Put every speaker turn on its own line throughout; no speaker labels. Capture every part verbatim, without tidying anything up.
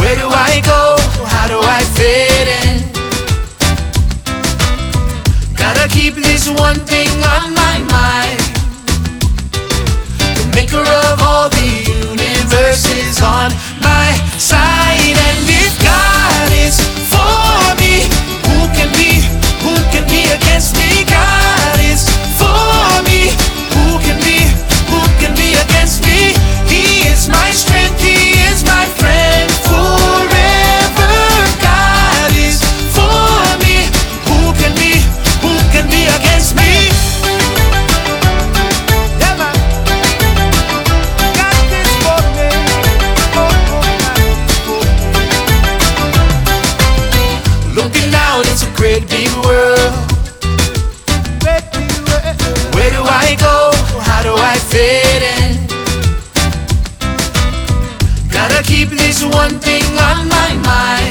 Where do I go? How do I fit in? Gotta keep this one thing on my mind. The maker of all the universe is on my side. And if God is for me, who can be, who can be against me? God is for me, who can be, who can be against me? He is my strength, He is my friend forever. God is for me, who can be, who can be against me? Yeah, man. God is for me. Oh, oh, God is for me. Looking out, it's a great big world. Where do I go? How do I fit in? Gotta keep this one thing on my mind.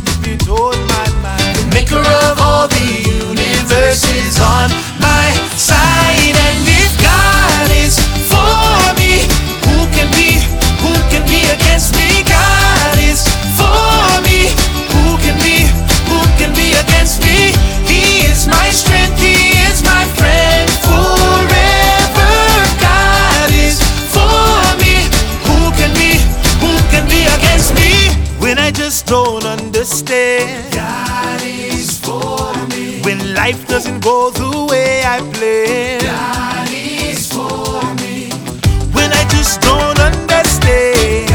The maker of all the universe is on my side. And if God is for me, who can be, who can be against me? God is for me, who can be, who can be against me? He is my strength, He is my friend forever. God is for me, who can be, who can be against me? When I just don't understand, God is for me. When life doesn't go the way I planned, God is for me. When I just don't understand,